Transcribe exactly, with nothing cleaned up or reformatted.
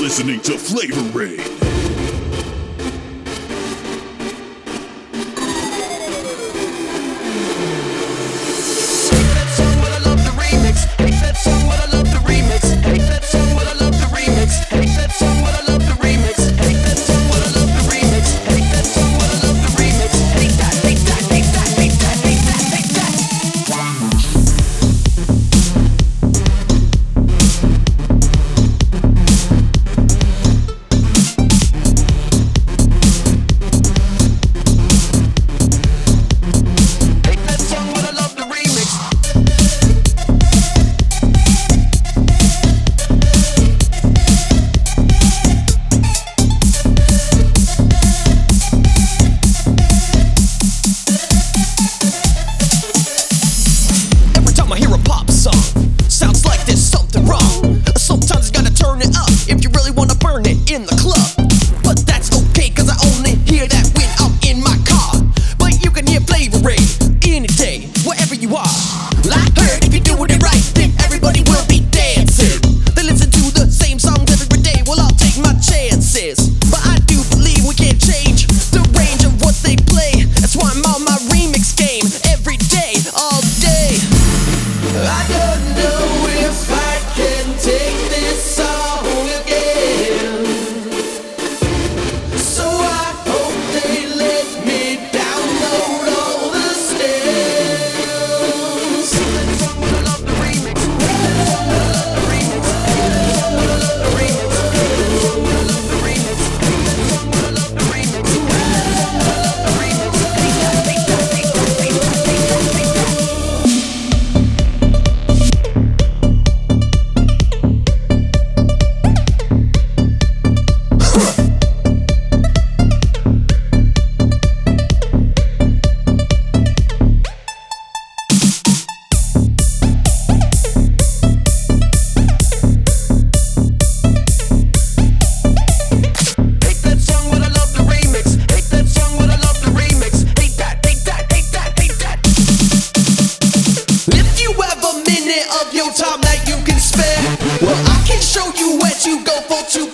listening to Flavor Raid. In the club, but that's okay, cause I only hear that when I'm in my car. But you can hear Flavor Raid any day, wherever you are. I heard if you're doing it right, then everybody will be dancing. They listen to the same songs every day, well I'll take my chances. But I do believe we can change the range of what they play. That's why I'm on my remix game every day, all day. I don't know if I can take this song again. Time that you can spare, well I can show you where to go for to